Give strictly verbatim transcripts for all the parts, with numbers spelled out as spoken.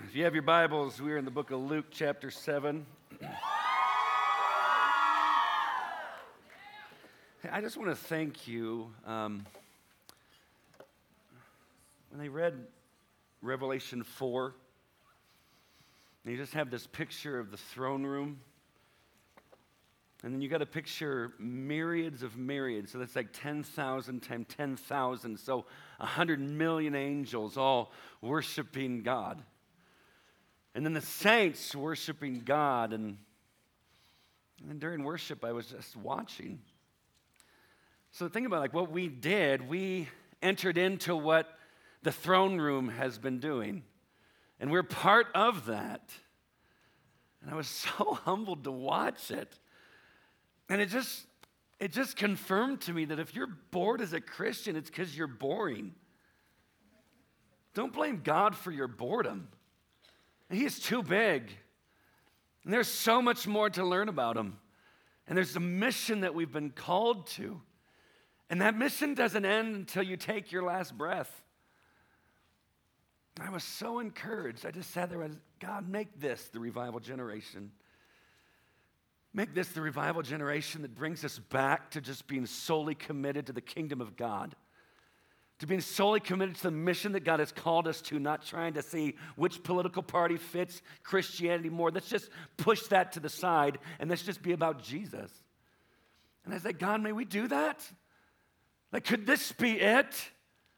If you have your Bibles, we're in the book of Luke, chapter seven. Hey, I just want to thank you. Um, when I read Revelation four, and you just have this picture of the throne room, and then you got to picture myriads of myriads, so that's like ten thousand times ten thousand, so one hundred million angels all worshiping God. And then the saints worshiping God, and, and then during worship, I was just watching. So think about like what we did. We entered into what the throne room has been doing, and we're part of that. And I was so humbled to watch it, and it just it just confirmed to me that if you're bored as a Christian, it's because you're boring. Don't blame God for your boredom. He is too big. And there's so much more to learn about him. And there's a mission that we've been called to. And that mission doesn't end until you take your last breath. I was so encouraged. I just sat there and God, make this the revival generation. Make this the revival generation that brings us back to just being solely committed to the kingdom of God. To being solely committed to the mission that God has called us to, not trying to see which political party fits Christianity more. Let's just push that to the side and let's just be about Jesus. And I said, God, may we do that? Like, could this be it?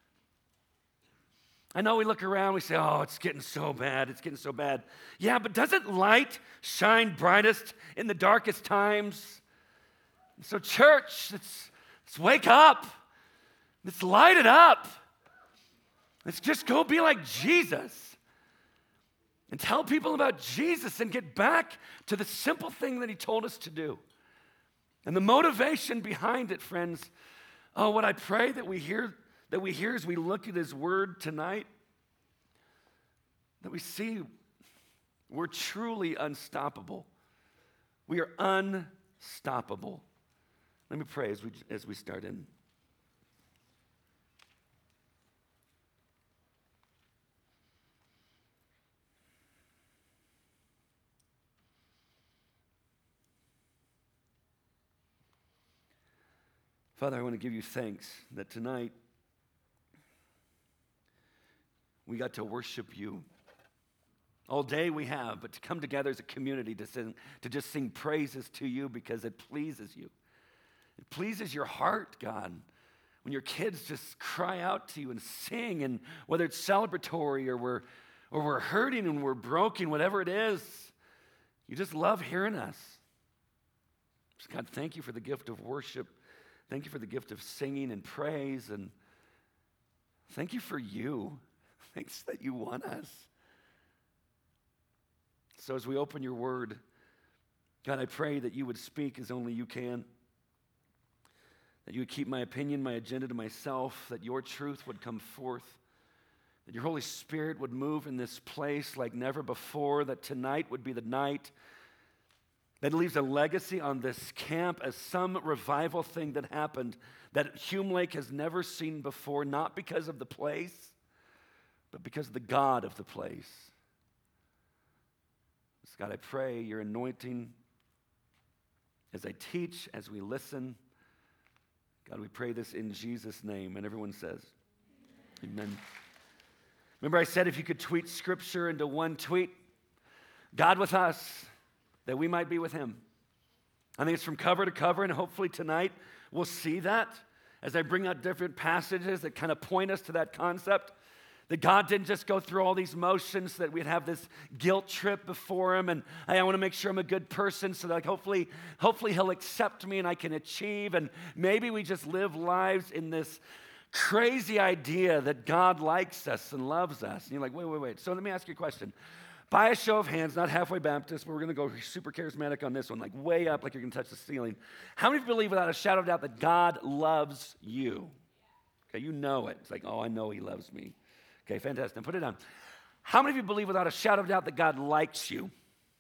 I know we look around, we say, oh, it's getting so bad, it's getting so bad. Yeah, but doesn't light shine brightest in the darkest times? So church, let's, let's wake up. Let's light it up. Let's just go be like Jesus and tell people about Jesus and get back to the simple thing that he told us to do. And the motivation behind it, friends, oh, what I pray that we hear that we hear as we look at his word tonight, that we see we're truly unstoppable. We are unstoppable. Let me pray as we as we start in. Father, I want to give you thanks that tonight we got to worship you. All day we have, but to come together as a community to sing, to just sing praises to you because it pleases you. It pleases your heart, God, when your kids just cry out to you and sing, and whether it's celebratory or we're, or we're hurting and we're broken, whatever it is, you just love hearing us. God, thank you for the gift of worship. Thank you for the gift of singing and praise, and thank you for you. Thanks that you want us. So as we open your word, God, I pray that you would speak as only you can, that you would keep my opinion, my agenda to myself, that your truth would come forth, that your Holy Spirit would move in this place like never before, that tonight would be the night that leaves a legacy on this camp as some revival thing that happened that Hume Lake has never seen before, not because of the place, but because of the God of the place. So God, I pray your anointing as I teach, as we listen. God, we pray this in Jesus' name. And everyone says, amen. Remember I said if you could tweet scripture into one tweet, God with us, that we might be with him. I think it's from cover to cover, and hopefully tonight we'll see that as I bring out different passages that kind of point us to that concept, that God didn't just go through all these motions, that we'd have this guilt trip before him, and hey, I want to make sure I'm a good person so that like hopefully, hopefully he'll accept me and I can achieve, and maybe we just live lives in this crazy idea that God likes us and loves us. And you're like, wait, wait, wait. So let me ask you a question. By a show of hands, not halfway Baptist, but we're going to go super charismatic on this one, like way up, like you're going to touch the ceiling. How many believe without a shadow of doubt that God loves you? Okay, you know it. It's like, oh, I know he loves me. Okay, fantastic. Now put it down. How many of you believe without a shadow of doubt that God likes you?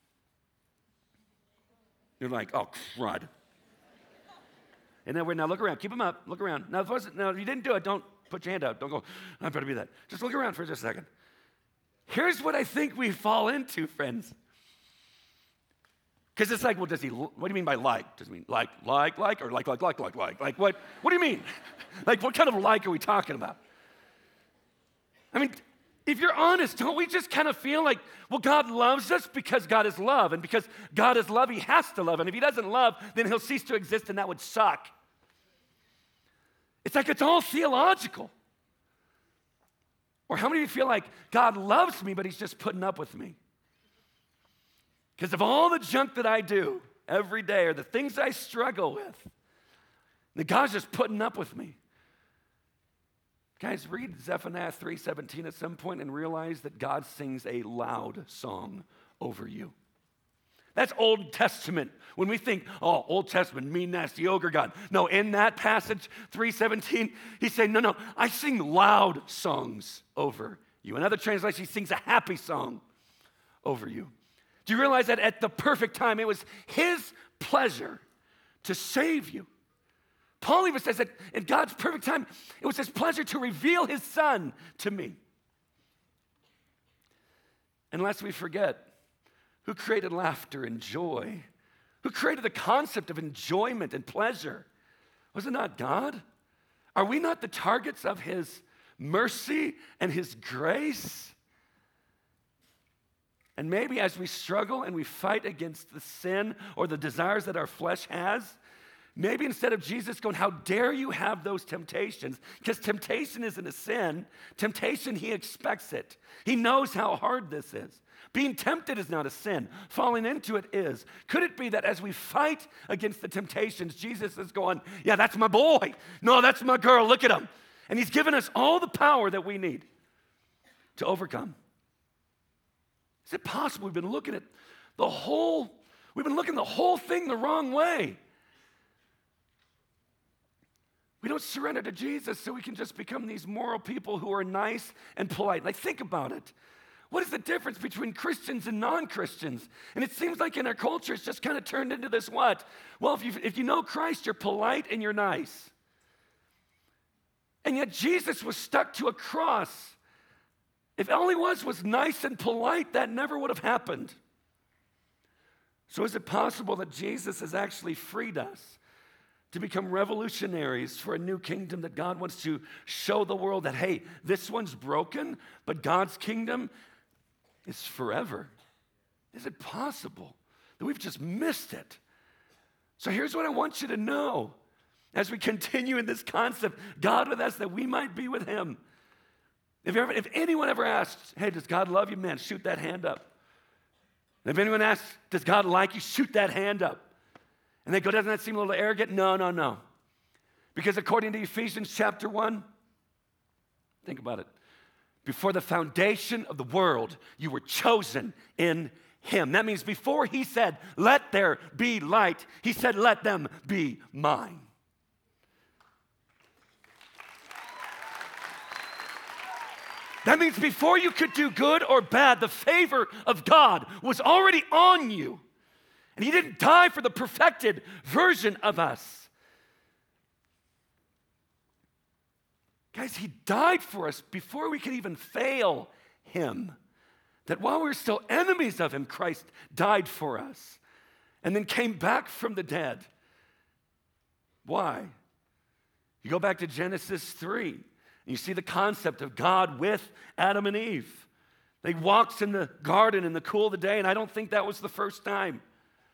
You're like, oh, crud. And then we're now look around. Keep them up. Look around. Now, if, now, if you didn't do it, don't put your hand out. Don't go, I better be that. Just look around for just a second. Here's what I think we fall into, friends. Because it's like, well, does he, what do you mean by like? Does he mean like, like, like, or like, like, like, like, like? Like what, what do you mean? Like what kind of like are we talking about? I mean, if you're honest, don't we just kind of feel like, well, God loves us because God is love, and because God is love, he has to love, and if he doesn't love, then he'll cease to exist, and that would suck. It's like it's all theological. Or how many of you feel like God loves me, but he's just putting up with me? Because of all the junk that I do every day, or the things I struggle with, that God's just putting up with me. Guys, read Zephaniah three seventeen at some point and realize that God sings a loud song over you. That's Old Testament. When we think, oh, Old Testament, mean, nasty, ogre God. No, in that passage, three seventeen, he's saying, no, no, I sing loud songs over you. In other translations, he sings a happy song over you. Do you realize that at the perfect time, it was his pleasure to save you? Paul even says that in God's perfect time, it was his pleasure to reveal his son to me. And lest we forget, who created laughter and joy? Who created the concept of enjoyment and pleasure? Was it not God? Are we not the targets of his mercy and his grace? And maybe as we struggle and we fight against the sin or the desires that our flesh has, maybe instead of Jesus going, how dare you have those temptations? Because temptation isn't a sin. Temptation, he expects it. He knows how hard this is. Being tempted is not a sin. Falling into it is. Could it be that as we fight against the temptations, Jesus is going, yeah, that's my boy. No, that's my girl. Look at him. And he's given us all the power that we need to overcome. Is it possible we've been looking at the whole, we've been looking at the whole thing the wrong way? We don't surrender to Jesus so we can just become these moral people who are nice and polite. Like, think about it. What is the difference between Christians and non-Christians? And it seems like in our culture, it's just kind of turned into this what? Well, if you, if you know Christ, you're polite and you're nice. And yet Jesus was stuck to a cross. If all he was was nice and polite, that never would have happened. So is it possible that Jesus has actually freed us to become revolutionaries for a new kingdom, that God wants to show the world that, hey, this one's broken, but God's kingdom is forever? Is it possible that we've just missed it? So here's what I want you to know as we continue in this concept, God with us, that we might be with him. If, ever, if anyone ever asks, hey, does God love you? Man, shoot that hand up. And if anyone asks, does God like you? Shoot that hand up. And they go, doesn't that seem a little arrogant? No, no, no. Because according to Ephesians chapter one, think about it. Before the foundation of the world, you were chosen in him. That means before he said, let there be light, he said, let them be mine. That means before you could do good or bad, the favor of God was already on you. And he didn't die for the perfected version of us. Guys, he died for us before we could even fail him. That while we were still enemies of him, Christ died for us and then came back from the dead. Why? You go back to Genesis three, and you see the concept of God with Adam and Eve. They walked in the garden in the cool of the day, and I don't think that was the first time.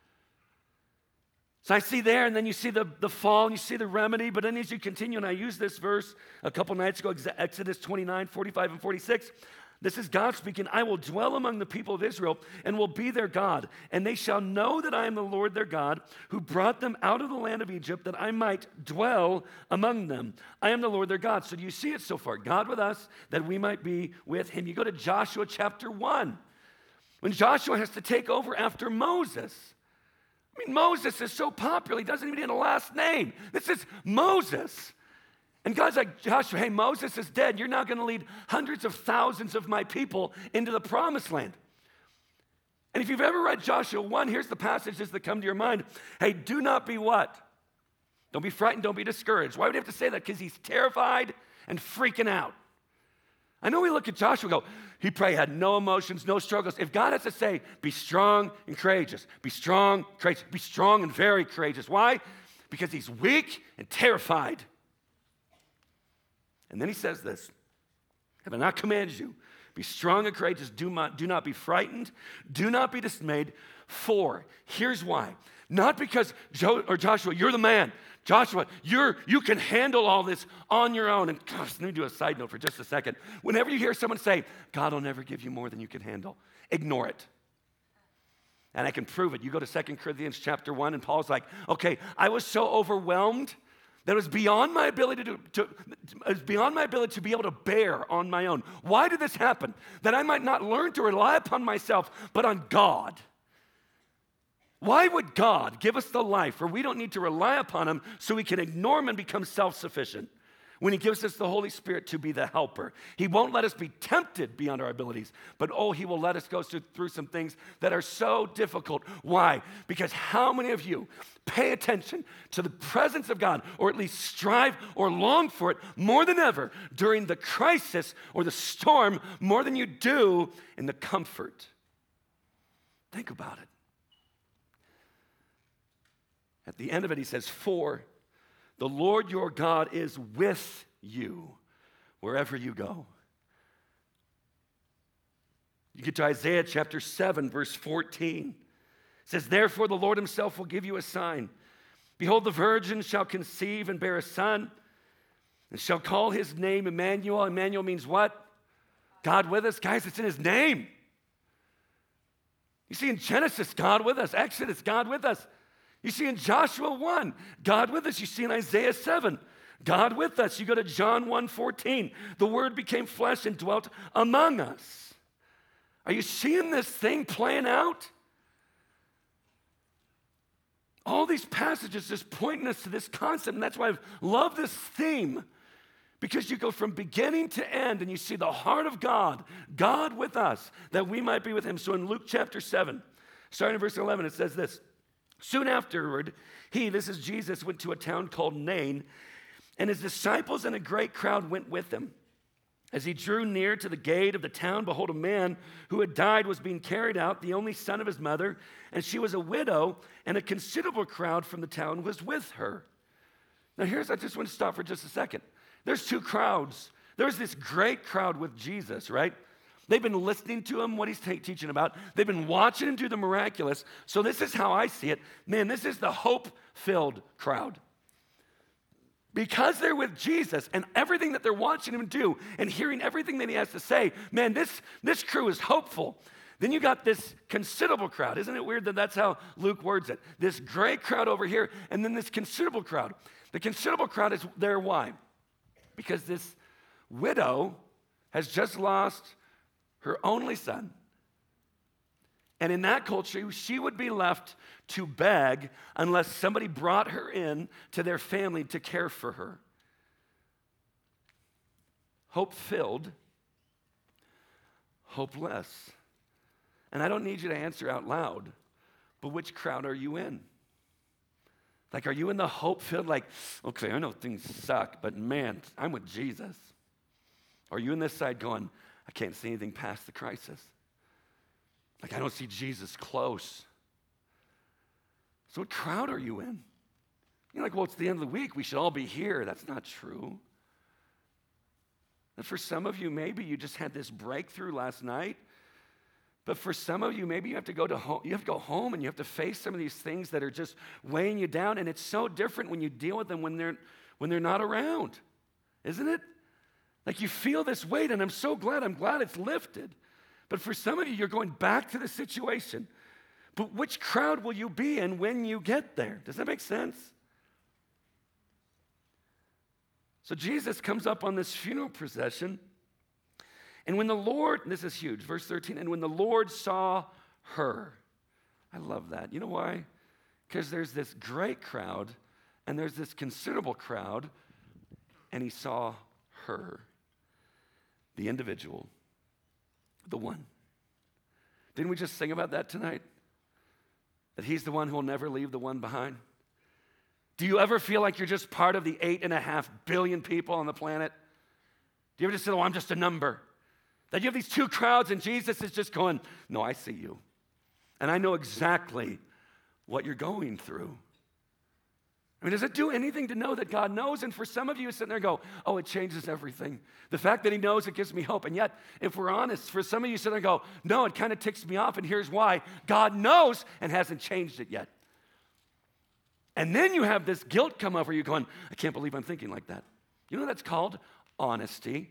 So I see there, and then you see the, the fall, and you see the remedy, but then as you continue, and I used this verse a couple nights ago, Exodus twenty-nine, forty-five, and forty-six. This is God speaking, I will dwell among the people of Israel and will be their God, and they shall know that I am the Lord their God, who brought them out of the land of Egypt, that I might dwell among them. I am the Lord their God. So do you see it so far? God with us, that we might be with him. You go to Joshua chapter one, when Joshua has to take over after Moses. I mean, Moses is so popular, he doesn't even need a last name. This is Moses. And God's like, Joshua, hey, Moses is dead. You're now going to lead hundreds of thousands of my people into the promised land. And if you've ever read Joshua one, here's the passages that come to your mind. Hey, do not be what? Don't be frightened, don't be discouraged. Why would he have to say that? Because he's terrified and freaking out. I know we look at Joshua and go, he probably had no emotions, no struggles. If God has to say, be strong and courageous, be strong, courageous, be strong and very courageous. Why? Because he's weak and terrified. And then he says this, have I not commanded you? Be strong and courageous. Do not, do not be frightened. Do not be dismayed. For, here's why. Not because Jo- or Joshua, you're the man. Joshua, you're, you can handle all this on your own. And gosh, let me do a side note for just a second. Whenever you hear someone say, God will never give you more than you can handle, ignore it. And I can prove it. You go to Second Corinthians chapter one, and Paul's like, okay, I was so overwhelmed that it was beyond my ability to, to it was beyond my ability to be able to bear on my own. Why did this happen? That I might not learn to rely upon myself, but on God. Why would God give us the life where we don't need to rely upon him so we can ignore him and become self-sufficient? When he gives us the Holy Spirit to be the helper. He won't let us be tempted beyond our abilities, but oh, he will let us go through some things that are so difficult. Why? Because how many of you pay attention to the presence of God, or at least strive or long for it more than ever during the crisis or the storm, more than you do in the comfort? Think about it. At the end of it, he says, for the Lord your God is with you wherever you go. You get to Isaiah chapter seven, verse fourteen. It says, therefore the Lord himself will give you a sign. Behold, the virgin shall conceive and bear a son, and shall call his name Emmanuel. Emmanuel means what? God with us. Guys, it's in his name. You see in Genesis, God with us. Exodus, God with us. You see in Joshua one, God with us. You see in Isaiah seven, God with us. You go to John one fourteen, the word became flesh and dwelt among us. Are you seeing this thing playing out? All these passages just pointing us to this concept, and that's why I love this theme, because you go from beginning to end and you see the heart of God, God with us, that we might be with him. So in Luke chapter seven, starting in verse eleven, it says this. Soon afterward, he, this is Jesus, went to a town called Nain, and his disciples and a great crowd went with him. As he drew near to the gate of the town, behold, a man who had died was being carried out, the only son of his mother, and she was a widow, and a considerable crowd from the town was with her. Now here's, I just want to stop for just a second. There's two crowds. There's this great crowd with Jesus, right? They've been listening to him, what he's t- teaching about. They've been watching him do the miraculous. So this is how I see it. Man, this is the hope-filled crowd. Because they're with Jesus and everything that they're watching him do and hearing everything that he has to say, man, this, this crew is hopeful. Then you got this considerable crowd. Isn't it weird that that's how Luke words it? This great crowd over here, and then this considerable crowd. The considerable crowd is there, why? Because this widow has just lost her only son. And in that culture, she would be left to beg unless somebody brought her in to their family to care for her. Hope-filled, hopeless. And I don't need you to answer out loud, but which crowd are you in? Like, are you in the hope-filled, like, okay, I know things suck, but man, I'm with Jesus? Or are you in this side going, I can't see anything past the crisis? Like, I don't see Jesus close. So what crowd are you in? You're like, well, it's the end of the week. We should all be here. That's not true. And for some of you, maybe you just had this breakthrough last night. But for some of you, maybe you have to go to home. You have to go home and you have to face some of these things that are just weighing you down. And it's so different when you deal with them when they're when they're not around, isn't it? Like you feel this weight, and I'm so glad. I'm glad it's lifted. But for some of you, you're going back to the situation. But which crowd will you be in when you get there? Does that make sense? So Jesus comes up on this funeral procession. And when the Lord, this is huge, verse thirteen, and when the Lord saw her, I love that. You know why? Because there's this great crowd, and there's this considerable crowd, and he saw her, the individual, the one. Didn't we just sing about that tonight? That he's the one who will never leave the one behind? Do you ever feel like you're just part of the eight and a half billion people on the planet? Do you ever just say, oh, I'm just a number? That you have these two crowds and Jesus is just going, no, I see you. And I know exactly what you're going through. I mean, does it do anything to know that God knows? And for some of you sitting there go, oh, it changes everything. The fact that he knows, it gives me hope. And yet, if we're honest, for some of you sitting there go, no, it kind of ticks me off. And here's why. God knows and hasn't changed it yet. And then you have this guilt come over you going, I can't believe I'm thinking like that. You know what that's called? Honesty.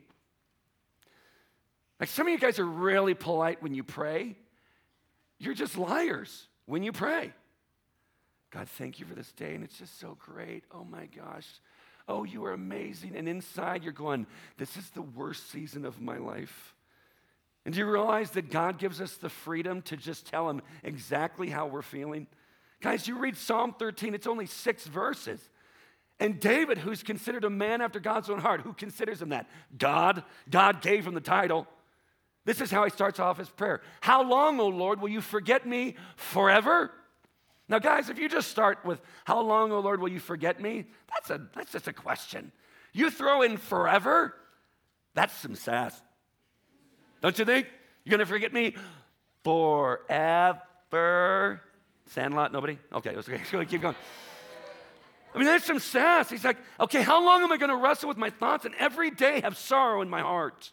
Like some of you guys are really polite when you pray. You're just liars when you pray. God, thank you for this day, and it's just so great. Oh, my gosh. Oh, you are amazing. And inside you're going, this is the worst season of my life. And do you realize that God gives us the freedom to just tell him exactly how we're feeling? Guys, you read Psalm thirteen, it's only six verses. And David, who's considered a man after God's own heart, who considers him that? God. God gave him the title. This is how he starts off his prayer. How long, O Lord, will you forget me forever? Now, guys, if you just start with, how long, O Lord, will you forget me? That's a that's just a question. You throw in forever, that's some sass. Don't you think? You're going to forget me forever? Sandlot, nobody? Okay, let's keep going. I mean, there's some sass. He's like, okay, how long am I going to wrestle with my thoughts and every day have sorrow in my heart?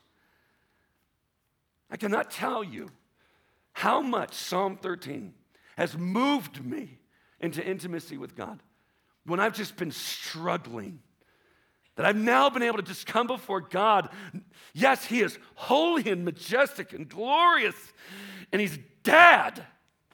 I cannot tell you how much Psalm thirteen has moved me into intimacy with God when I've just been struggling. That I've now been able to just come before God. Yes, he is holy and majestic and glorious, and he's dad.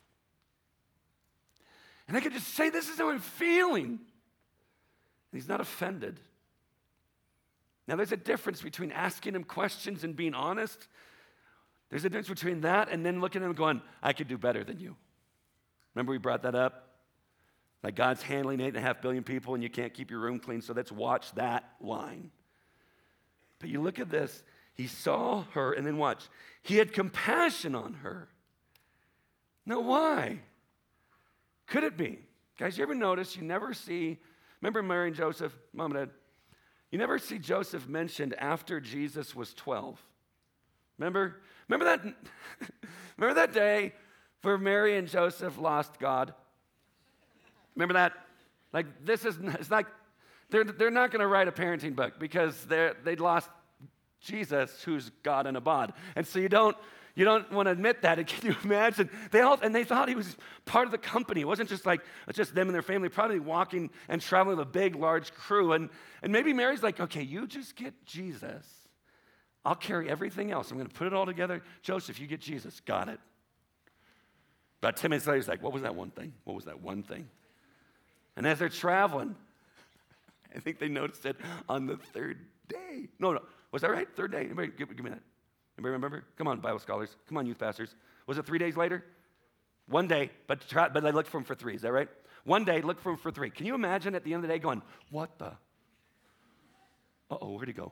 And I can just say, this is how I'm feeling. And he's not offended. Now, there's a difference between asking him questions and being honest. There's a difference between that and then looking at him going, I could do better than you. Remember we brought that up? Like God's handling eight and a half billion people and you can't keep your room clean, so let's watch that line. But you look at this, he saw her, and then watch. He had compassion on her. Now why? Could it be? Guys, you ever notice you never see, remember Mary and Joseph, mom and dad? You never see Joseph mentioned after Jesus was twelve. Remember? Remember that, remember that day where Mary and Joseph lost God? Remember that? Like, this is, it's like, they're, they're not going to write a parenting book because they're, they'd lost Jesus, who's God in a bod. And so you don't, you don't want to admit that. And can you imagine? They all, and they thought he was part of the company. It wasn't just like, it's just them and their family, probably walking and traveling with a big, large crew. And, and maybe Mary's like, okay, you just get Jesus. I'll carry everything else. I'm going to put it all together. Joseph, you get Jesus. Got it. About ten minutes later, he's like, what was that one thing? What was that one thing? And as they're traveling, I think they noticed it on the third day. No, no. Was that right? Third day? Anybody, give, give me that. Anybody remember? Come on, Bible scholars. Come on, youth pastors. Was it three days later? One day, but, try, but they looked for him for three. Is that right? One day, looked for him for three. Can you imagine at the end of the day going, what the? Uh-oh, where'd he go?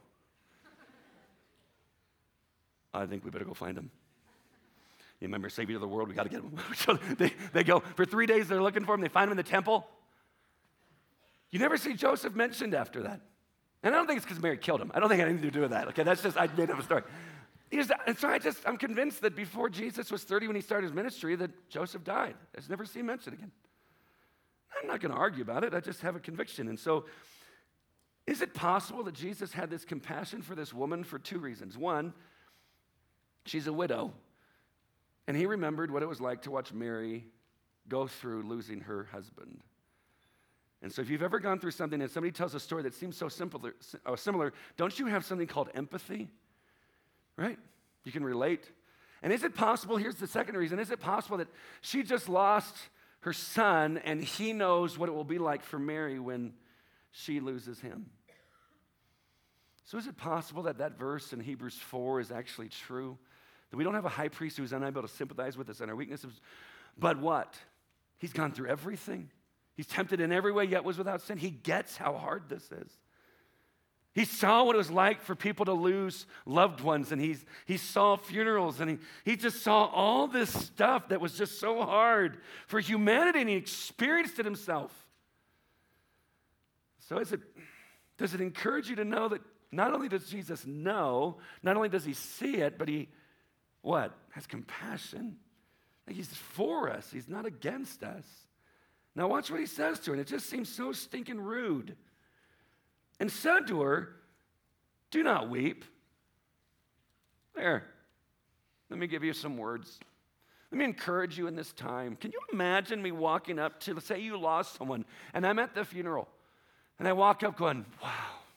I think we better go find him. You remember, Savior of the world, we got to get him. So they, they go, for three days they're looking for him. They find him in the temple. You never see Joseph mentioned after that. And I don't think it's because Mary killed him. I don't think it had anything to do with that. Okay, that's just, I made up a story. Just, and so I just, I'm convinced that before Jesus was thirty when he started his ministry, that Joseph died. I just never see him mentioned again. I'm not going to argue about it. I just have a conviction. And so, is it possible that Jesus had this compassion for this woman for two reasons? One, she's a widow. And he remembered what it was like to watch Mary go through losing her husband. And so if you've ever gone through something and somebody tells a story that seems so simple, uh, similar, don't you have something called empathy? Right? You can relate. And is it possible, here's the second reason, is it possible that she just lost her son and he knows what it will be like for Mary when she loses him? So is it possible that that verse in Hebrews four is actually true? That we don't have a high priest who's unable to sympathize with us and our weaknesses, but what? He's gone through everything. He's tempted in every way, yet was without sin. He gets how hard this is. He saw what it was like for people to lose loved ones, and he's, he saw funerals, and he, he just saw all this stuff that was just so hard for humanity, and he experienced it himself. So is it, does it encourage you to know that not only does Jesus know, not only does he see it, but he, what? Has compassion. Like he's for us. He's not against us. Now watch what he says to her, and it just seems so stinking rude. And said to her, do not weep. There, let me give you some words. Let me encourage you in this time. Can you imagine me walking up to, let's say you lost someone, and I'm at the funeral, and I walk up going, wow,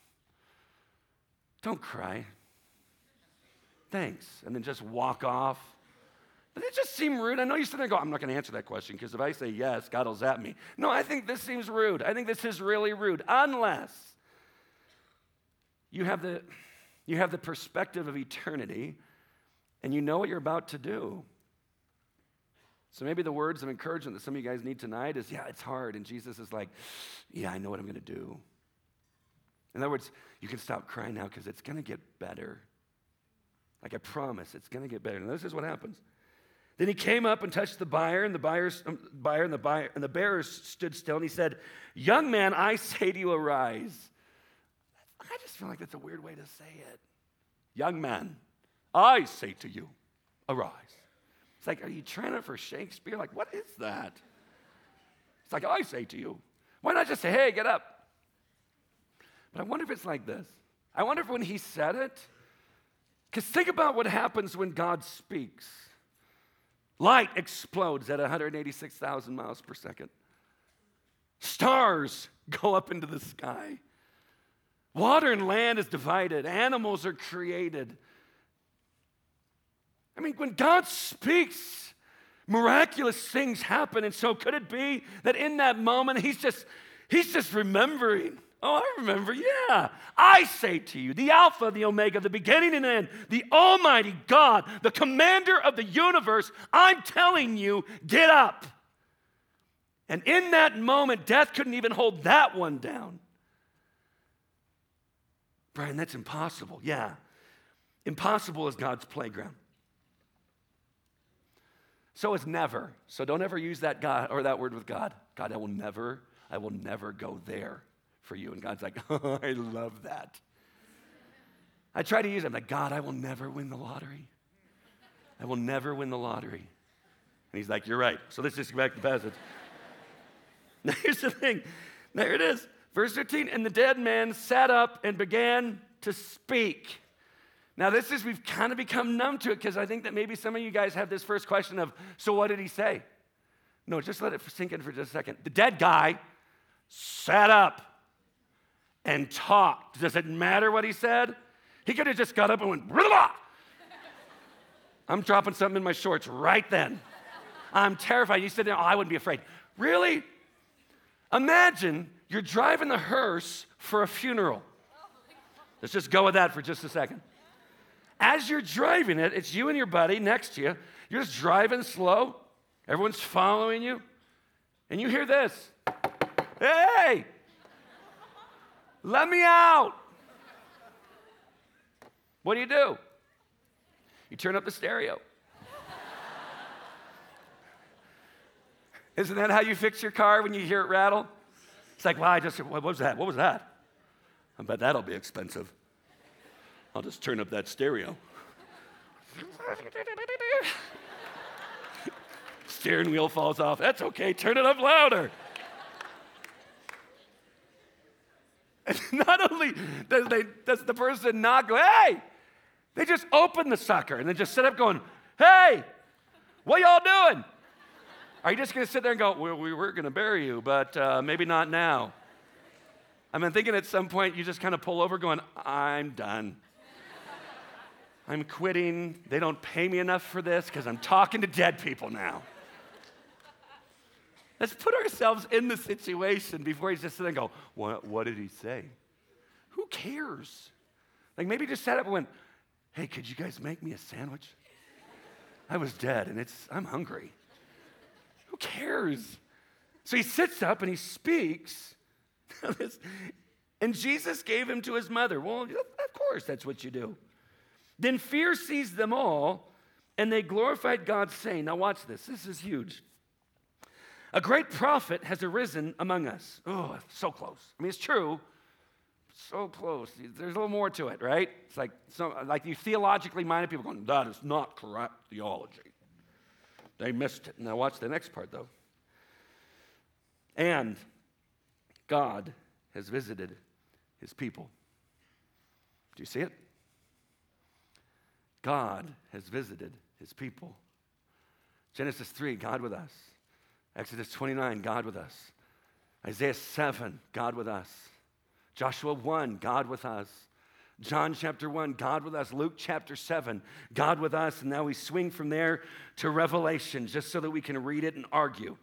don't cry. Thanks. And then just walk off. Does it just seem rude? I know you sit there and go, I'm not going to answer that question because if I say yes, God will zap me. No, I think this seems rude. I think this is really rude. Unless you have the, you have the perspective of eternity and you know what you're about to do. So maybe the words of encouragement that some of you guys need tonight is, yeah, it's hard. And Jesus is like, yeah, I know what I'm going to do. In other words, you can stop crying now because it's going to get better. Like I promise, it's going to get better. And this is what happens. Then he came up and touched the bier, and the buyers, um, buyer and the buyer and the bearers stood still. And he said, "Young man, I say to you, arise." I just feel like that's a weird way to say it. Young man, I say to you, arise. It's like, are you trying it for Shakespeare? Like, what is that? It's like, I say to you. Why not just say, hey, get up? But I wonder if it's like this. I wonder if when he said it, because think about what happens when God speaks. Light explodes at one hundred eighty-six thousand miles per second. Stars go up into the sky. Water and land is divided. Animals are created. I mean, when God speaks, miraculous things happen. And so could it be that in that moment, he's just, he's just remembering. Oh, I remember, yeah. I say to you, the Alpha, the Omega, the beginning and end, the Almighty God, the commander of the universe, I'm telling you, get up. And in that moment, death couldn't even hold that one down. Brian, that's impossible. Yeah. Impossible is God's playground. So is never. So don't ever use that God or that word with God. God, I will never, I will never go there for you. And God's like, oh, I love that. I try to use it. I'm like, God, I will never win the lottery. I will never win the lottery. And he's like, you're right. So let's just go back to the passage. Now here's the thing. There it is. Verse fifteen, and the dead man sat up and began to speak. Now this is, we've kind of become numb to it because I think that maybe some of you guys have this first question of, so what did he say? No, just let it sink in for just a second. The dead guy sat up and talked. Does it matter what he said? He could have just got up and went, blah. I'm dropping something in my shorts right then. I'm terrified. You said, oh, I wouldn't be afraid. Really? Imagine you're driving the hearse for a funeral. Let's just go with that for just a second. As you're driving it, it's you and your buddy next to you. You're just driving slow. Everyone's following you. And you hear this. Hey, let me out. What do you do? You turn up the stereo. Isn't that how you fix your car when you hear it rattle? It's like, well, I just, what was that? What was that? I bet that'll be expensive. I'll just turn up that stereo. Steering wheel falls off. That's okay. Turn it up louder. And not only does, they, does the person not go, hey, they just open the sucker and then just sit up going, hey, what y'all doing? Are you just going to sit there and go, well, we were going to bury you, but uh, maybe not now? I'm thinking at some point you just kind of pull over going, I'm done. I'm quitting. They don't pay me enough for this because I'm talking to dead people now. Let's put ourselves in the situation before he's just sitting there and go, what, what did he say? Who cares? Like maybe just sat up and went, hey, could you guys make me a sandwich? I was dead and it's I'm hungry. Who cares? So he sits up and he speaks. And Jesus gave him to his mother. Well, of course, that's what you do. Then fear seized them all, and they glorified God, saying, now watch this. This is huge. A great prophet has arisen among us. Oh, so close. I mean, it's true. so close. There's a little more to it, right? It's like some, like you theologically minded people going, that is not correct theology. They missed it. Now watch the next part, though. And God has visited his people. Do you see it? God has visited his people. Genesis three, God with us. Exodus twenty-nine, God with us. Isaiah seven, God with us. Joshua one, God with us. John chapter one, God with us. Luke chapter seven, God with us. And now we swing from there to Revelation just so that we can read it and argue.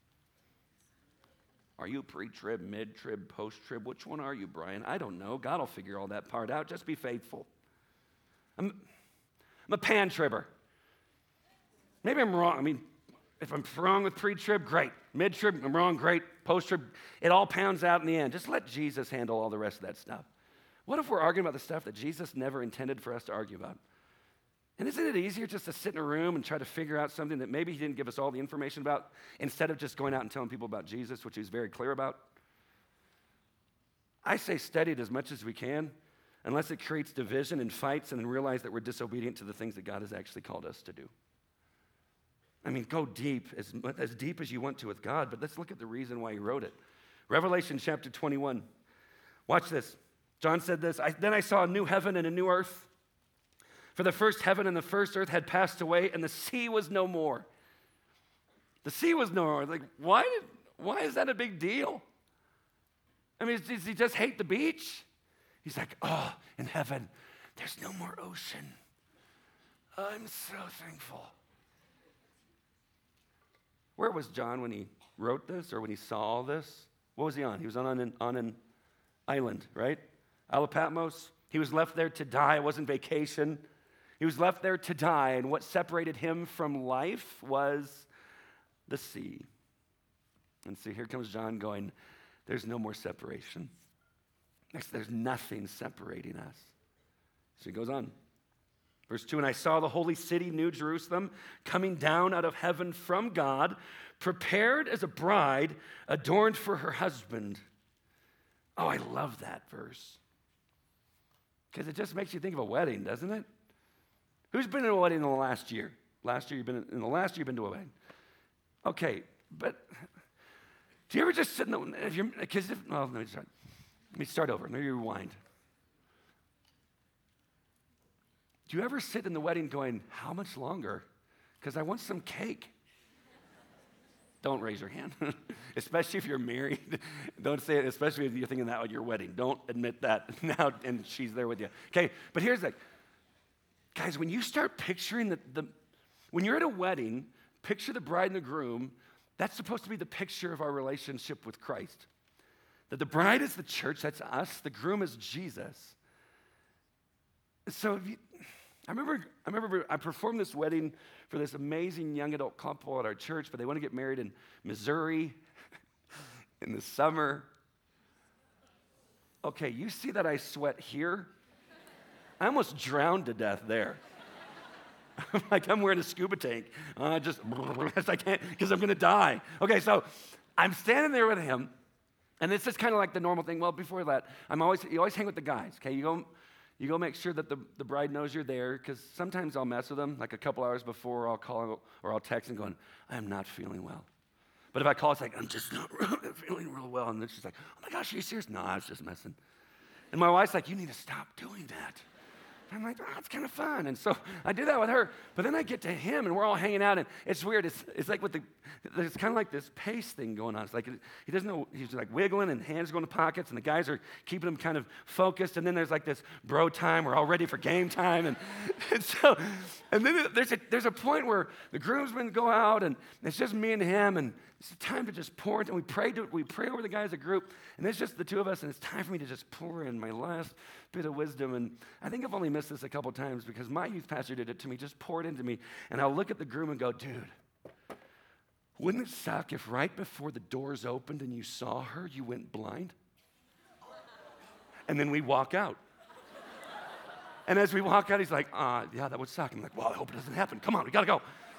Are you pre-trib, mid-trib, post-trib? Which one are you, Brian? I don't know. God will figure all that part out. Just be faithful. I'm, I'm a pan-tribber. Maybe I'm wrong. I mean, if I'm wrong with pre-trib, great. Mid-trib, I'm wrong, great. Post-trib, it all pounds out in the end. Just let Jesus handle all the rest of that stuff. What if we're arguing about the stuff that Jesus never intended for us to argue about? And isn't it easier just to sit in a room and try to figure out something that maybe he didn't give us all the information about instead of just going out and telling people about Jesus, which he's very clear about? I say study it as much as we can, unless it creates division and fights, and then realize that we're disobedient to the things that God has actually called us to do. I mean, go deep, as, as deep as you want to with God, but let's look at the reason why he wrote it. Revelation chapter twenty-one. Watch this. John said this, I, then I saw a new heaven and a new earth. For the first heaven and the first earth had passed away, and the sea was no more. The sea was no more. Like, why did, why is that a big deal? I mean, does he just hate the beach? He's like, oh, in heaven, there's no more ocean. I'm so thankful. Where was John when he wrote this or when he saw all this? What was he on? He was on an, on an island, right? Isle of Patmos. He was left there to die. It wasn't vacation. He was left there to die, and what separated him from life was the sea. And see, here comes John going, there's no more separation. There's, there's nothing separating us. So he goes on. Verse two, and I saw the holy city, New Jerusalem, coming down out of heaven from God, prepared as a bride, adorned for her husband. Oh, I love that verse. Because it just makes you think of a wedding, doesn't it? Who's been in a wedding in the last year? Last year you've been in the last year you've been to a wedding. Okay, but do you ever just sit in the if you're because if well, let me start. Let me start over. Let me rewind. Do you ever sit in the wedding going, how much longer? Because I want some cake. Don't raise your hand, especially if you're married. Don't say it, especially if you're thinking that at your wedding. Don't admit that now, and she's there with you. Okay, but here's the, guys, when you start picturing the, the, when you're at a wedding, picture the bride and the groom, that's supposed to be the picture of our relationship with Christ. That the bride is the church, that's us, the groom is Jesus. So if you, I remember, I remember I performed this wedding for this amazing young adult couple at our church, but they want to get married in Missouri in the summer. Okay, you see that I sweat here? I almost drowned to death there. Like I'm wearing a scuba tank. Uh, just, I can't, because I'm going to die. Okay, so I'm standing there with him, and it's just kind of like the normal thing. Well, before that, I'm always, you always hang with the guys, okay? You go, You go make sure that the, the bride knows you're there, because sometimes I'll mess with them, like a couple hours before I'll call or I'll text and going, I am not feeling well. But if I call, it's like, I'm just not feeling real well. And then she's like, oh my gosh, are you serious? No, I was just messing. And my wife's like, you need to stop doing that. And I'm like, oh, it's kind of fun. And so I do that with her. But then I get to him, and we're all hanging out, and it's weird. It's, it's like with the, there's kind of like this pace thing going on. It's like he doesn't know, he's like wiggling, and hands go in the pockets, and the guys are keeping him kind of focused. And then there's like this bro time. We're all ready for game time. And, and so, and then there's a, there's a point where the groomsmen go out, and it's just me and him, and it's time to just pour into, and we pray, to, we pray over the guys as a group, and it's just the two of us, and it's time for me to just pour in my last bit of wisdom. And I think I've only missed this a couple times because my youth pastor did it to me, just poured into me, and I'll look at the groom and go, dude, wouldn't it suck if right before the doors opened and you saw her, you went blind? And then we walk out. And as we walk out, he's like, uh, yeah, that would suck. I'm like, well, I hope it doesn't happen. Come on, we gotta go.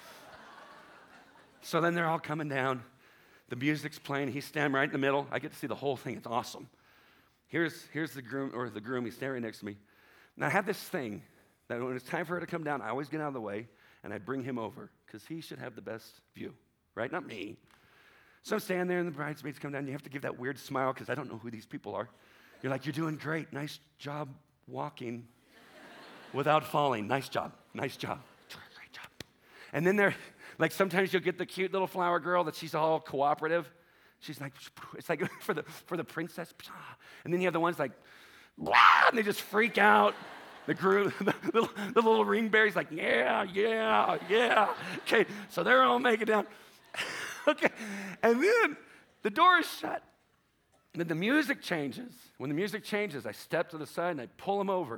So then they're all coming down. The music's playing. He's standing right in the middle. I get to see the whole thing. It's awesome. Here's, here's the groom, or the groom, he's standing next to me. And I have this thing that when it's time for her to come down, I always get out of the way, and I bring him over, because he should have the best view, right? Not me. So I'm standing there, and the bridesmaids come down, and you have to give that weird smile, because I don't know who these people are. You're like, you're doing great. Nice job walking without falling. Nice job. Nice job. Great job. And then there, like sometimes you'll get the cute little flower girl that she's all cooperative. She's like, it's like for the for the princess. And then you have the ones like, and they just freak out. The groom, the little, the little ring bearer's like, yeah, yeah, yeah. Okay, so they're all making down. Okay, and then the door is shut. And then the music changes. When the music changes, I step to the side and I pull him over.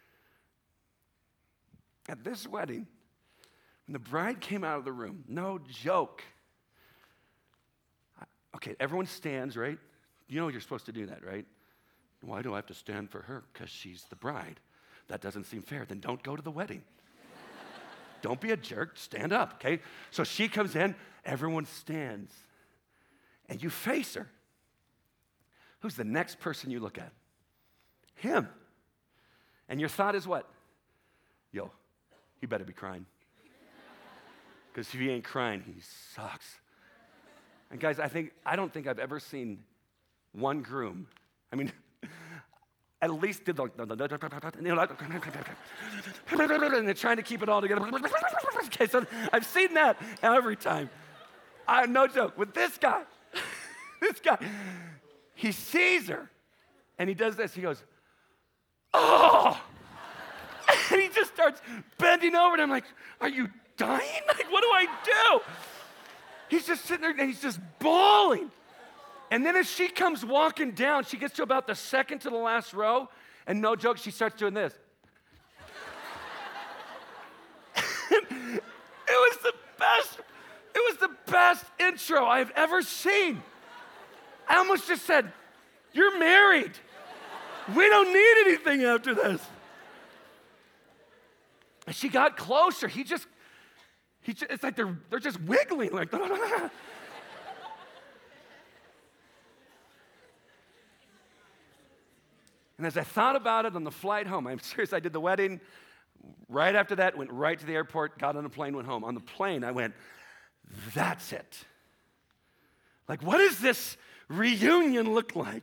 At this wedding, when the bride came out of the room, no joke. I, okay, everyone stands, right? You know you're supposed to do that, right? Why do I have to stand for her? Because she's the bride. That doesn't seem fair. Then don't go to the wedding. Don't be a jerk. Stand up, okay? So she comes in, everyone stands, and you face her. Who's the next person you look at? Him. And your thought is what? Yo, he better be crying. Because if he ain't crying, he sucks. And guys, I think I don't think I've ever seen one groom. I mean, at least did the, and they're trying to keep it all together. Okay, so I've seen that every time. I no joke. With this guy, this guy, he sees her, and he does this. He goes, oh! And he just starts bending over, and I'm like, are you dying? Like, what do I do? He's just sitting there, and he's just bawling. And then as she comes walking down, she gets to about the second to the last row, and no joke, she starts doing this. It was the best, it was the best intro I've ever seen. I almost just said, you're married. We don't need anything after this. And she got closer. He just, he just it's like they're, they're just wiggling. Like, and as I thought about it on the flight home, I'm serious, I did the wedding. Right after that, went right to the airport, got on a plane, went home. On the plane, I went, that's it. Like, what does this reunion look like?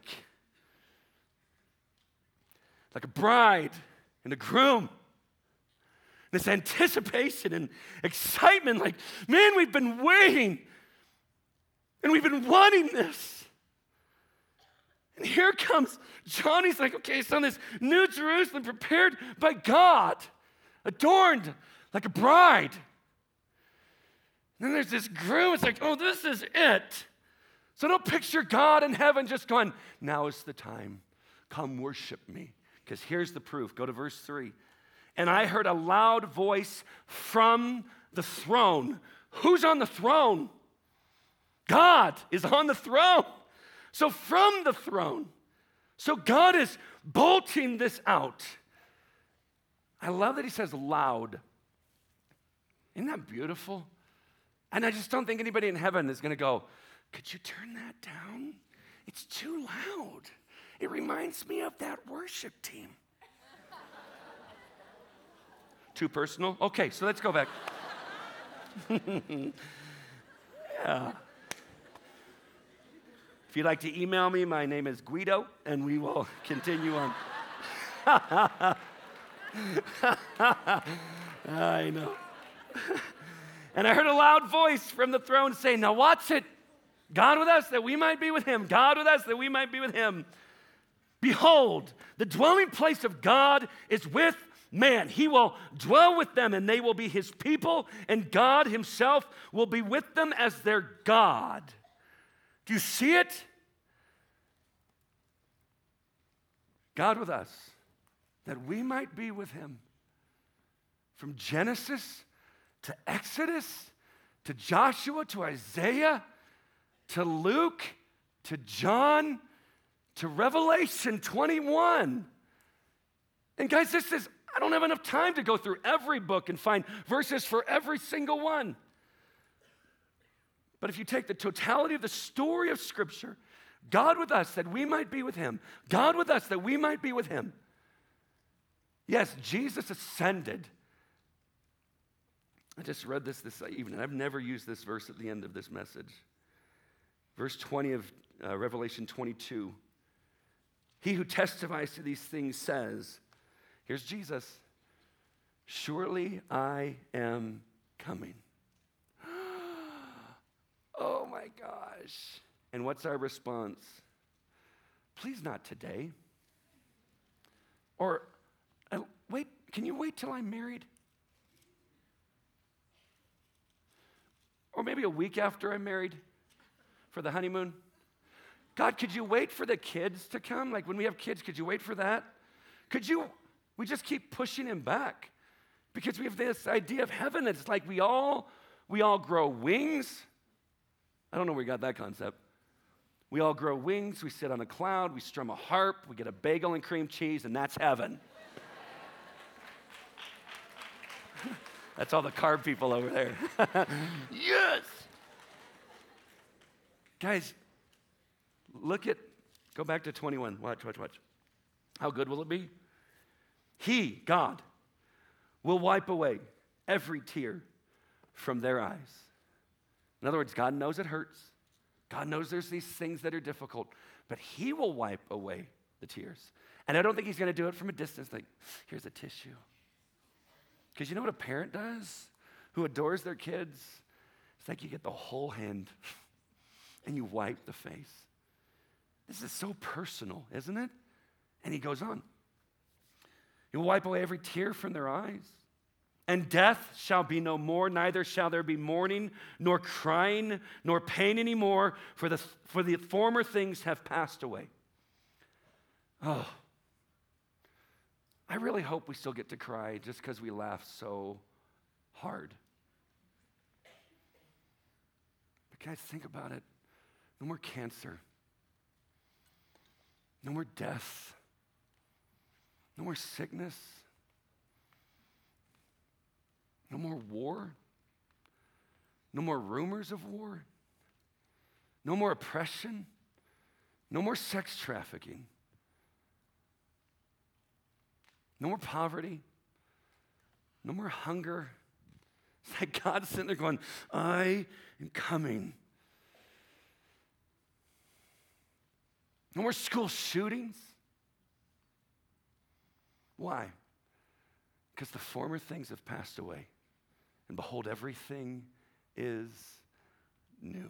Like a bride and a groom. This anticipation and excitement, like, man, we've been waiting and we've been wanting this. And here comes John. He's like, okay, son, this new Jerusalem prepared by God, adorned like a bride. And then there's this groom. It's like, oh, this is it. So don't picture God in heaven just going, now is the time. Come worship me. Because here's the proof. Go to verse three. And I heard a loud voice from the throne. Who's on the throne? God is on the throne. So from the throne. So God is bolting this out. I love that he says loud. Isn't that beautiful? And I just don't think anybody in heaven is going to go, could you turn that down? It's too loud. It reminds me of that worship team. Too personal? Okay, so let's go back. Yeah. If you'd like to email me, my name is Guido, and we will continue on. I know. And I heard a loud voice from the throne saying, now what's it? God with us that we might be with him. God with us that we might be with him. Behold, the dwelling place of God is with man. He will dwell with them, and they will be his people, and God himself will be with them as their God. Do you see it? God with us, that we might be with him. From Genesis to Exodus to Joshua to Isaiah to Luke to John to Revelation twenty-one. And guys, this is, I don't have enough time to go through every book and find verses for every single one. But if you take the totality of the story of Scripture, God with us that we might be with him. God with us that we might be with him. Yes, Jesus ascended. I just read this this evening. I've never used this verse at the end of this message. Verse twenty of uh, Revelation twenty-two. He who testifies to these things says, here's Jesus, surely I am coming. Oh my gosh. And what's our response? Please not today. Or, uh, wait, can you wait till I'm married? Or maybe a week after I'm married for the honeymoon? God, could you wait for the kids to come? Like when we have kids, could you wait for that? Could you, we just keep pushing him back because we have this idea of heaven. It's like we all, we all grow wings. I don't know where we got that concept. We all grow wings, we sit on a cloud, we strum a harp, we get a bagel and cream cheese, and that's heaven. That's all the carb people over there. Yes! Guys, look at, go back to twenty-one. Watch, watch, watch. How good will it be? He, God, will wipe away every tear from their eyes. In other words, God knows it hurts. God knows there's these things that are difficult, but he will wipe away the tears. And I don't think he's going to do it from a distance, like, here's a tissue. Because you know what a parent does who adores their kids? It's like you get the whole hand and you wipe the face. This is so personal, isn't it? And he goes on. He will wipe away every tear from their eyes. And death shall be no more, neither shall there be mourning, nor crying, nor pain anymore, for the, for the former things have passed away. Oh, I really hope we still get to cry just because we laugh so hard. But guys, think about it. No more cancer. No more death. No more sickness. No more war. No more rumors of war. No more oppression. No more sex trafficking. No more poverty. No more hunger. It's like God's sitting there going, I am coming. No more school shootings. Why? Because the former things have passed away. And behold, everything is new.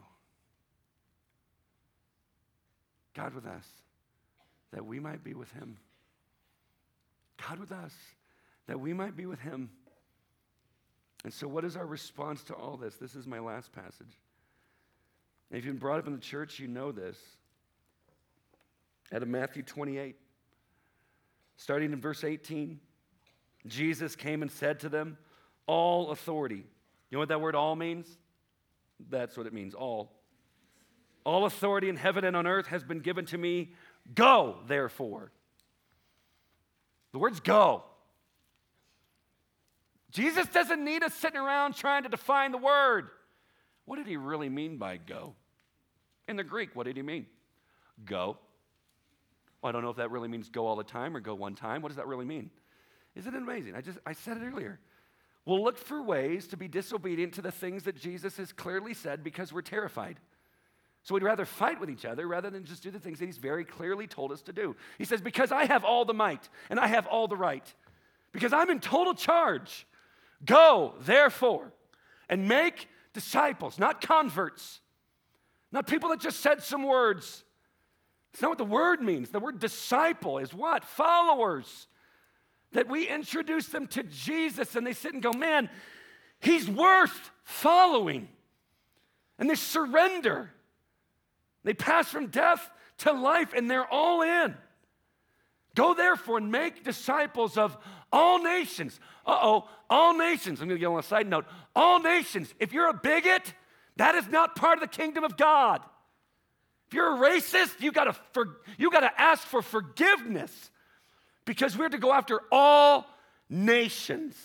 God with us, that we might be with him. God with us, that we might be with him. And so what is our response to all this? This is my last passage. And if you've been brought up in the church, you know this. Out of Matthew twenty-eight, starting in verse eighteen, Jesus came and said to them, all authority. You know what that word all means? That's what it means, all. All authority in heaven and on earth has been given to me. Go, therefore. The word's go. Jesus doesn't need us sitting around trying to define the word. What did he really mean by go? In the Greek, what did he mean? Go. Well, I don't know if that really means go all the time or go one time. What does that really mean? Isn't it amazing? I just I said it earlier. We'll look for ways to be disobedient to the things that Jesus has clearly said because we're terrified. So we'd rather fight with each other rather than just do the things that he's very clearly told us to do. He says, because I have all the might and I have all the right, because I'm in total charge, go, therefore, and make disciples, not converts, not people that just said some words. It's not what the word means. The word disciple is what? Followers. That we introduce them to Jesus and they sit and go, man, he's worth following. And they surrender. They pass from death to life and they're all in. Go therefore and make disciples of all nations. Uh-oh, all nations. I'm going to get on a side note. All nations. If you're a bigot, that is not part of the kingdom of God. If you're a racist, you gotta for, you gotta ask for forgiveness because we're to go after all nations,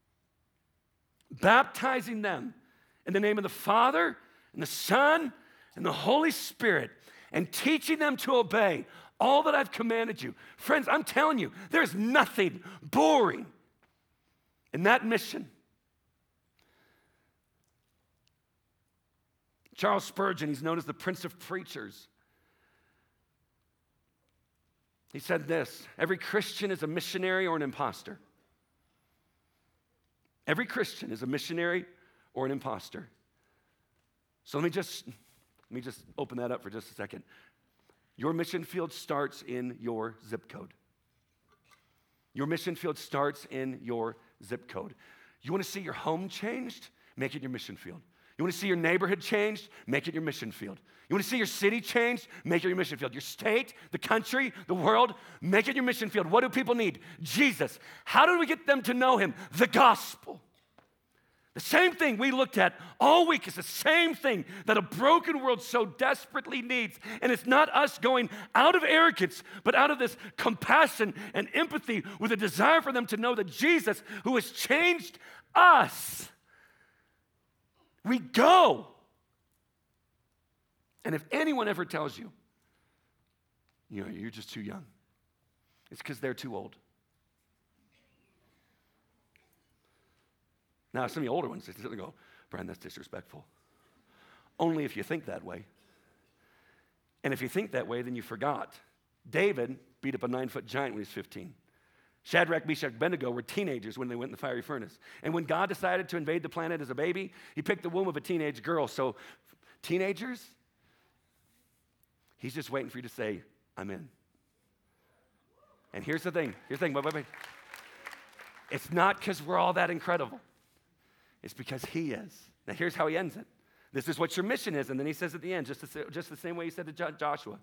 baptizing them in the name of the Father and the Son and the Holy Spirit and teaching them to obey all that I've commanded you. Friends, I'm telling you, there's nothing boring in that mission. Charles Spurgeon, he's known as the Prince of Preachers. He said this: every Christian is a missionary or an imposter. Every Christian is a missionary or an imposter. So let me just let me just open that up for just a second. Your mission field starts in your zip code. Your mission field starts in your zip code. You want to see your home changed? Make it your mission field. You want to see your neighborhood changed? Make it your mission field. You want to see your city changed? Make it your mission field. Your state, the country, the world, make it your mission field. What do people need? Jesus. How do we get them to know him? The gospel. The same thing we looked at all week is the same thing that a broken world so desperately needs. And it's not us going out of arrogance, but out of this compassion and empathy with a desire for them to know that Jesus, who has changed us, we go. And if anyone ever tells you, you know, you're just too young, it's because they're too old. Now, some of the older ones, they certainly go, Brian, that's disrespectful. Only if you think that way. And if you think that way, then you forgot. David beat up a nine-foot giant when he was fifteen. Shadrach, Meshach, and Abednego were teenagers when they went in the fiery furnace. And when God decided to invade the planet as a baby, he picked the womb of a teenage girl. So, teenagers, he's just waiting for you to say, I'm in. And here's the thing. Here's the thing. Wait, wait, wait. It's not because we're all that incredible. It's because he is. Now, here's how he ends it. This is what your mission is. And then he says at the end, just the, just the same way he said to Joshua,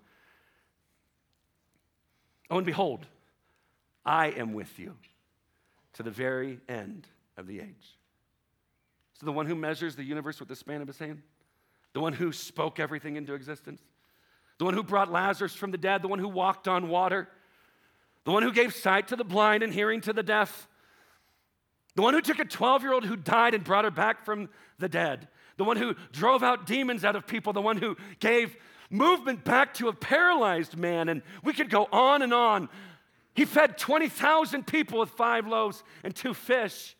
oh, and behold, I am with you to the very end of the age. So the one who measures the universe with the span of his hand, the one who spoke everything into existence, the one who brought Lazarus from the dead, the one who walked on water, the one who gave sight to the blind and hearing to the deaf, the one who took a twelve-year-old who died and brought her back from the dead, the one who drove out demons out of people, the one who gave movement back to a paralyzed man, and we could go on and on. He fed twenty thousand people with five loaves and two fish.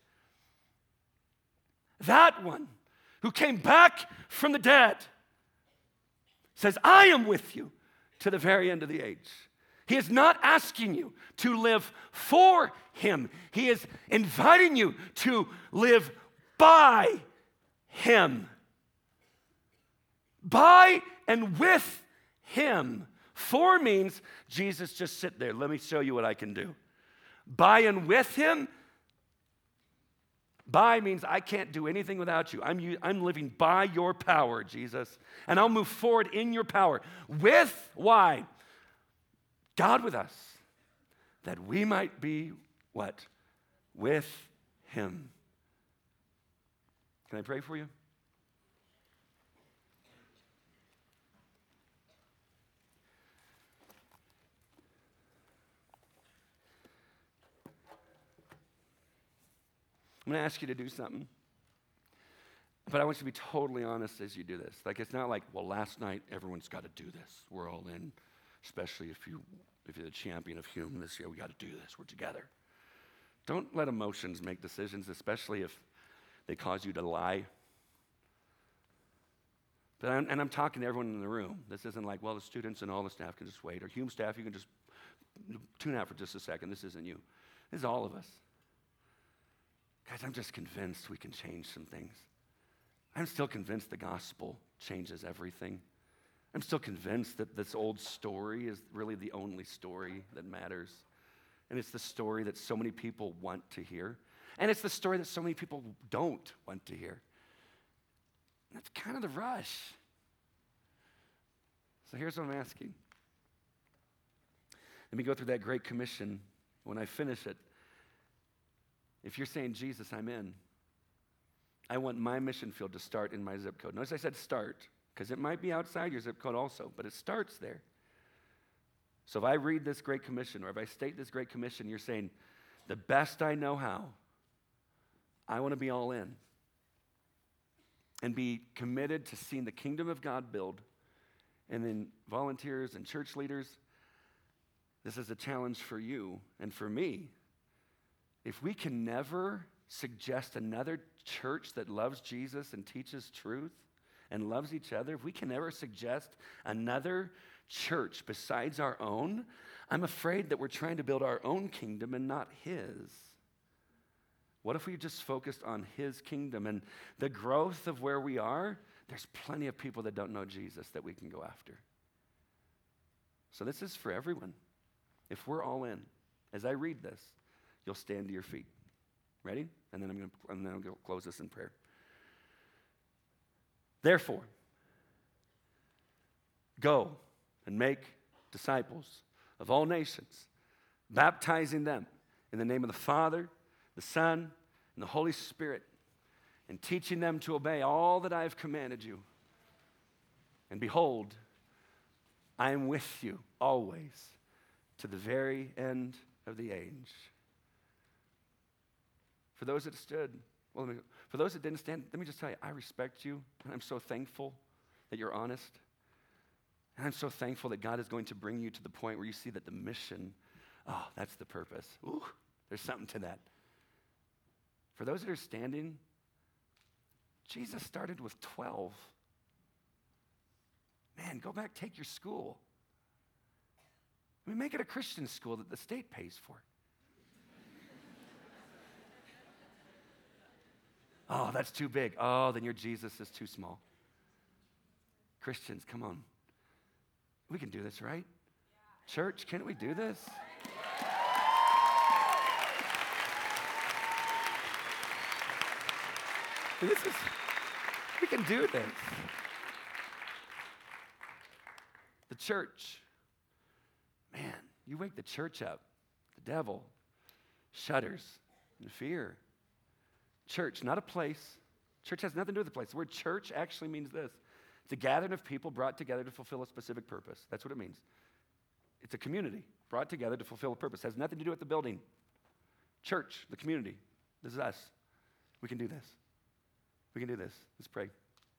That one who came back from the dead says, I am with you to the very end of the age. He is not asking you to live for him. He is inviting you to live by him. By and with him. For means, Jesus, just sit there. Let me show you what I can do. By and with him. By means I can't do anything without you. I'm, I'm living by your power, Jesus. And I'll move forward in your power. With, why? God with us, that we might be what? With him. Can I pray for you? I'm going to ask you to do something. But I want you to be totally honest as you do this. Like, it's not like, well, last night everyone's got to do this. We're all in, especially if you If you're the champion of Hume this year, we got to do this. We're together. Don't let emotions make decisions, especially if they cause you to lie. But I'm, and I'm talking to everyone in the room. This isn't like, well, the students and all the staff can just wait. Or Hume staff, you can just tune out for just a second. This isn't you. This is all of us. Guys, I'm just convinced we can change some things. I'm still convinced the gospel changes everything. I'm still convinced that this old story is really the only story that matters. And it's the story that so many people want to hear. And it's the story that so many people don't want to hear. And that's kind of the rush. So here's what I'm asking. Let me go through that Great Commission. When I finish it, if you're saying, Jesus, I'm in, I want my mission field to start in my zip code. Notice I said start, because it might be outside your zip code also, but it starts there. So if I read this Great Commission, or if I state this Great Commission, you're saying, the best I know how, I want to be all in and be committed to seeing the kingdom of God build And then volunteers and church leaders, this is a challenge for you and for me. If we can never suggest another church that loves Jesus and teaches truth and loves each other, if we can never suggest another church besides our own, I'm afraid that we're trying to build our own kingdom and not his. What if we just focused on his kingdom and the growth of where we are? There's plenty of people that don't know Jesus that we can go after. So this is for everyone. If we're all in, as I read this, you'll stand to your feet. Ready? And then I'm going to and then I'm going to close this in prayer. Therefore, go and make disciples of all nations, baptizing them in the name of the Father, the Son, and the Holy Spirit, and teaching them to obey all that I have commanded you. And behold, I am with you always to the very end of the age. For those that stood, well, let me, for those that didn't stand, let me just tell you, I respect you, and I'm so thankful that you're honest. And I'm so thankful that God is going to bring you to the point where you see that the mission, oh, that's the purpose. Ooh, there's something to that. For those that are standing, Jesus started with twelve. Man, go back, take your school. I mean, make it a Christian school that the state pays for. Oh, that's too big. Oh, then your Jesus is too small. Christians, come on. We can do this, right? Church, can't we do this? This is, we can do this. The church, man, you wake the church up. The devil shudders in fear. Church, not a place. Church has nothing to do with the place. The word church actually means this. It's a gathering of people brought together to fulfill a specific purpose. That's what it means. It's a community brought together to fulfill a purpose. It has nothing to do with the building. Church, the community. This is us. We can do this. We can do this. Let's pray.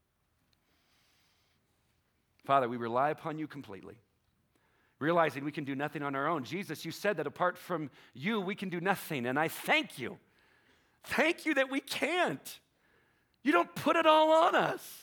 Father, we rely upon you completely, realizing we can do nothing on our own. Jesus, you said that apart from you, we can do nothing, and I thank you. Thank you that we can't. You don't put it all on us.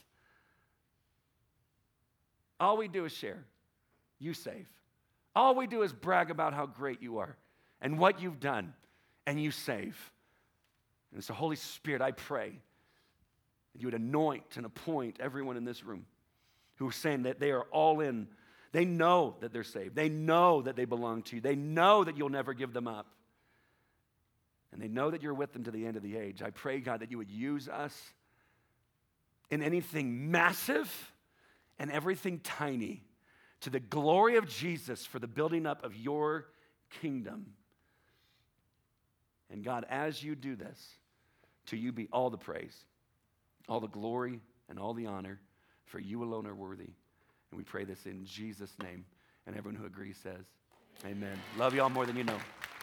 All we do is share. You save. All we do is brag about how great you are and what you've done, and you save. And so, Holy Spirit, I pray that you would anoint and appoint everyone in this room who are saying that they are all in. They know that they're saved. They know that they belong to you. They know that you'll never give them up. And they know that you're with them to the end of the age. I pray, God, that you would use us in anything massive and everything tiny to the glory of Jesus for the building up of your kingdom. And God, as you do this, to you be all the praise, all the glory, and all the honor, for you alone are worthy. And we pray this in Jesus' name. And everyone who agrees says, amen. Love you all more than you know.